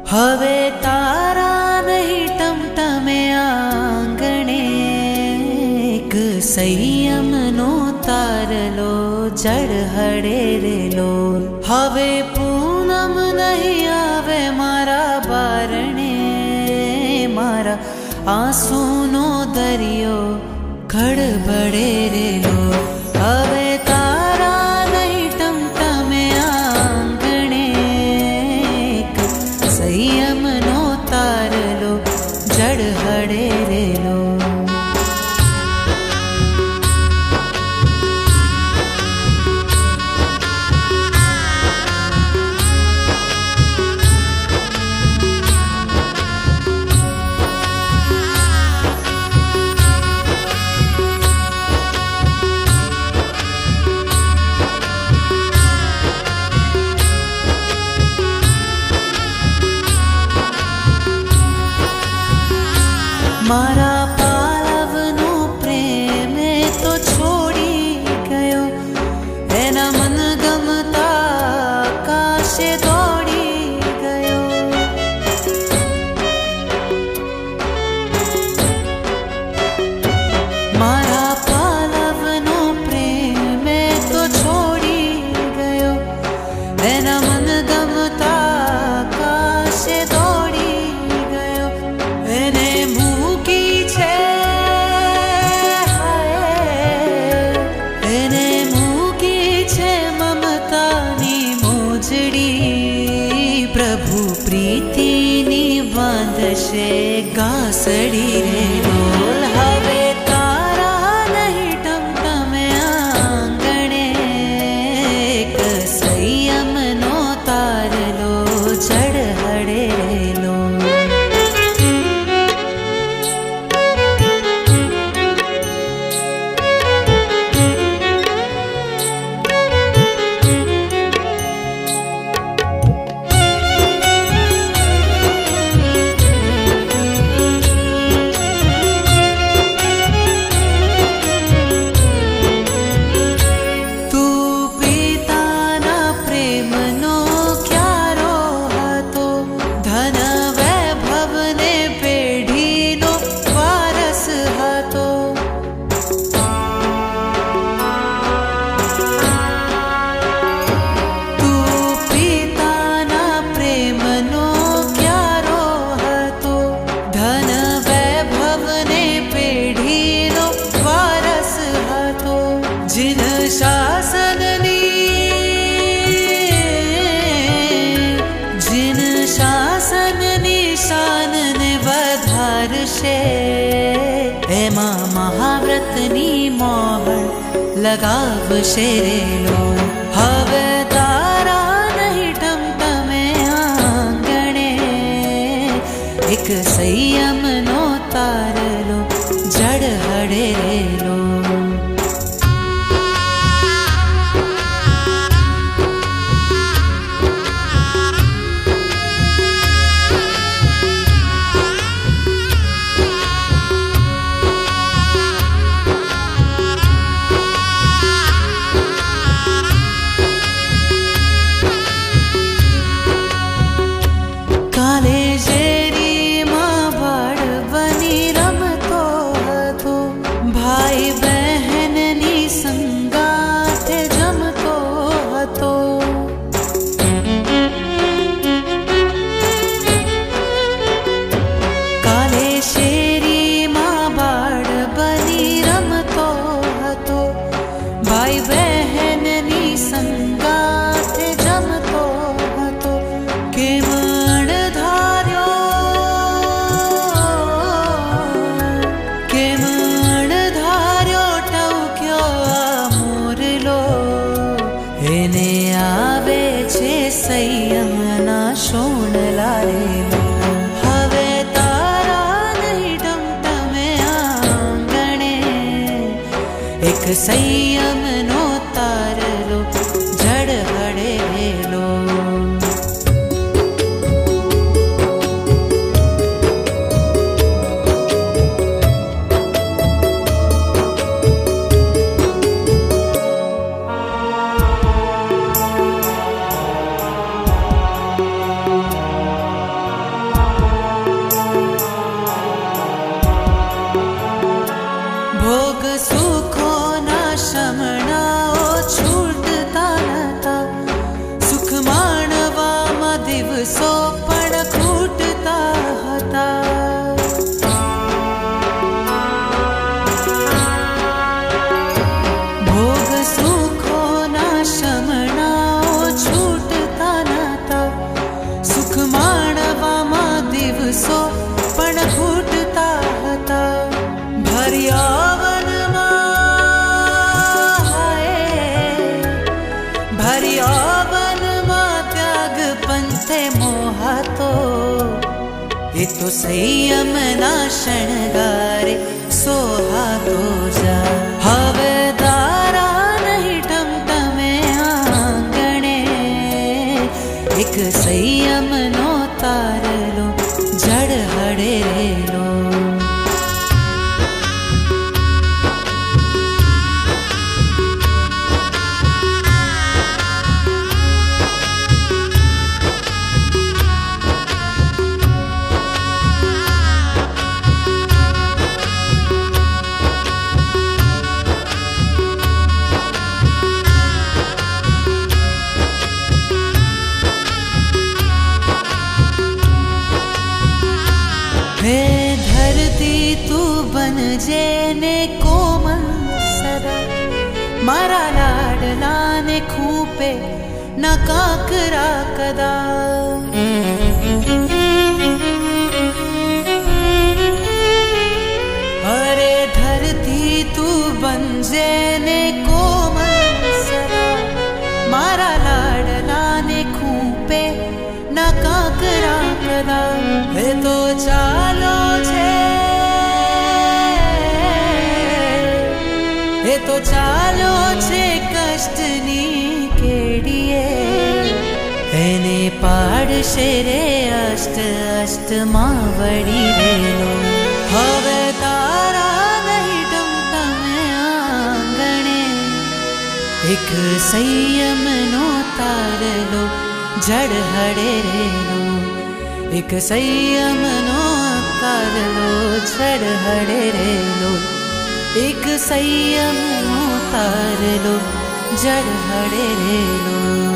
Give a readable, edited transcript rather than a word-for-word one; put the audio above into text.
હવે તારા નહીં ટમટમે આંગણે એક સંયમનો તારલો જળ હળેરેલો હવે પૂનમ નહીં આવે મારા બારણે મારા આંસુનો દરિયો ખડબડેરેલો હવે તારા નહીં ટમટમે આંગણે એક સંયમનો તારલો જળ હળેરેલો મારા પાલવનો પ્રેમ તો છોડી ગયો એના મન ગમતા આકાશે દોડી ગયો મારા પાલવનો પ્રેમ તો છોડી ગયો એના મન ગમતા આકાશે દોડી ગયો એને પ્રભુ પ્રીતિની બાંધશે ગાસડી રે ઢોલ હવે તારા નહીં ટમટમે આંગણે એક સંયમનો તારલો જળ હળેરેલો એમાં મહાવ્રતની મોહર લગાવશે રેલો હવે તારા નહીં ટમટમે આંગણે એક સંયમનો તારલો જળ હળેરેલો એને આવે છે સંયમના શોણલા રેલો હવે તારા નહીં ટમટમે આંગણે એક સંયમનો તારલો જળ હળેરેલો દિવસો પણ ઘૂંટતા હતા. ભર્યાવનમાં ત્યાગ પંથે મોહાતો, એ તો સંયમના શણગારે સોહાતો જા. હવે તારા નહીં ટમટમે આંગણે, એક સંયમનો તારલો જડ હડેરેલો. हे धरती तू बनजे ने कोमल सदा, मारा लाडला ने खूपे न काकरा कदा. अरे धरती तू बनजे ने कोमल सदा, मारा लाडला ने खूपे न काकरा कदा. हे तो चालो छे, हे तो चालो छे कष्टनी केડીએ, એને પાડશે રે અષ્ટ અષ્ટમાં વળી રેલો. હવે તારા નહીં ટમટમે આંગણે, એક સંયમનો તારલો જડ હડેરેલો. એક સંયમનો તારલો જડ હડેરેલો. એક સંયમનો તારલો જડ હડેરેલો.